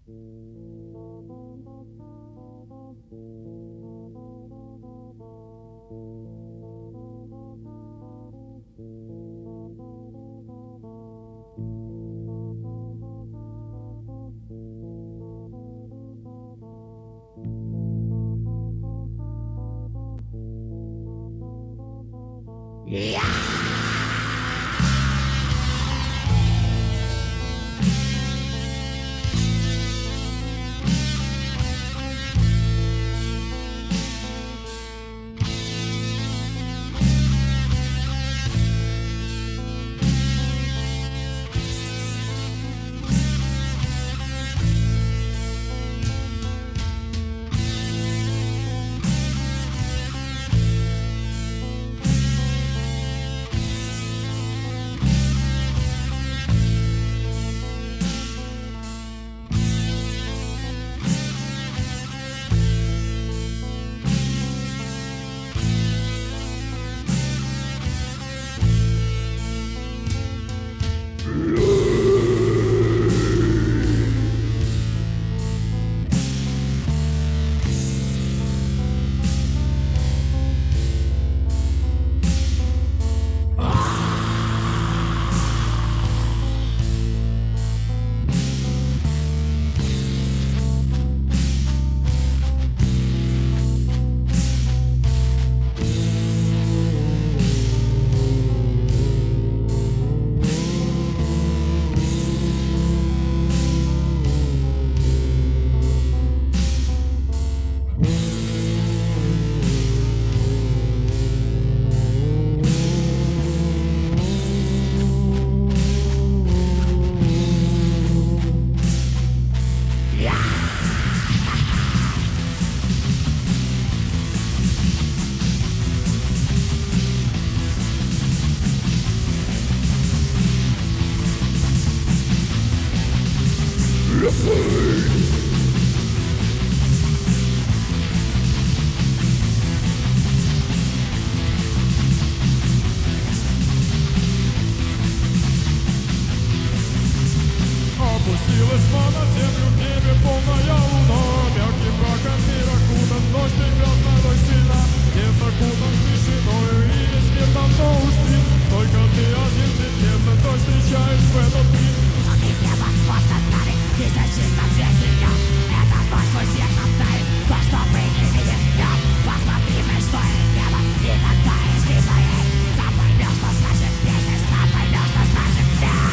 Опустилась на землю, в небе полная луна. Мягким мраком мир окутан, ночь звездной сильна. Не закутан тишиною, и весь мир давно устил. Только ты один светлеца, то встречаешь в этот миг. Внутри небосвод над нами, тысячи созвездий. Это ночь мой всех нам тает, то, что мы не видим днем. Посмотри, что и небо, и тогда ищи своей. Сам поймешь, что значит песня, сам поймешь, что значит свет.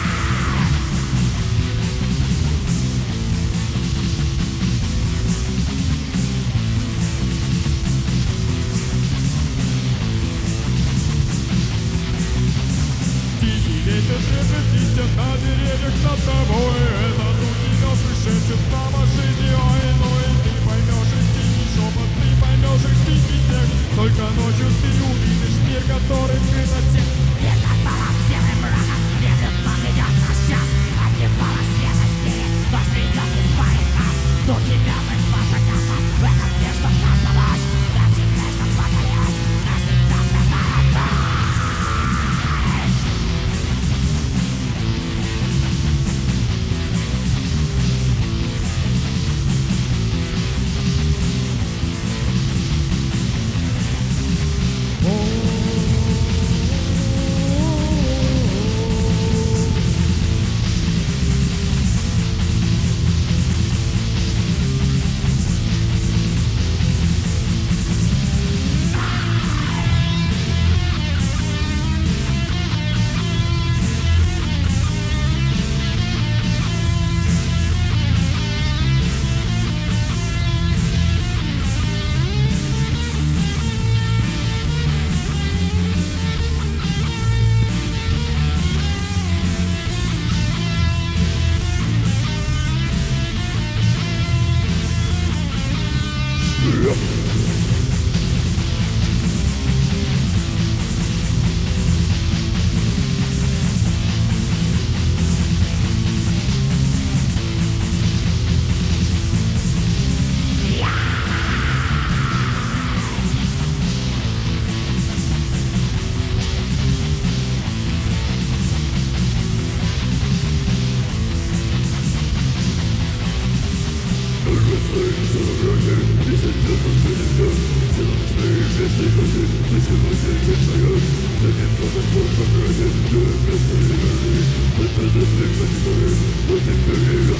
Ветер шепчет листья на деревьях над тобой. Это звуки мертвых шепчет нам о жизни, ой, ну и ты поймешь их тихий шепот, ты поймешь их тихий снег. Только ночью ты увидишь мир, который скрыт от всех. Мир над полом белым мраком, медленно ведет наш час. Отливала света спирит, дождь придет и спарит нас. Духи мертвых поженятся в этом мир, что нам помочь. Навсегда, что покорилась, навсегда святая кровь. Looking for you.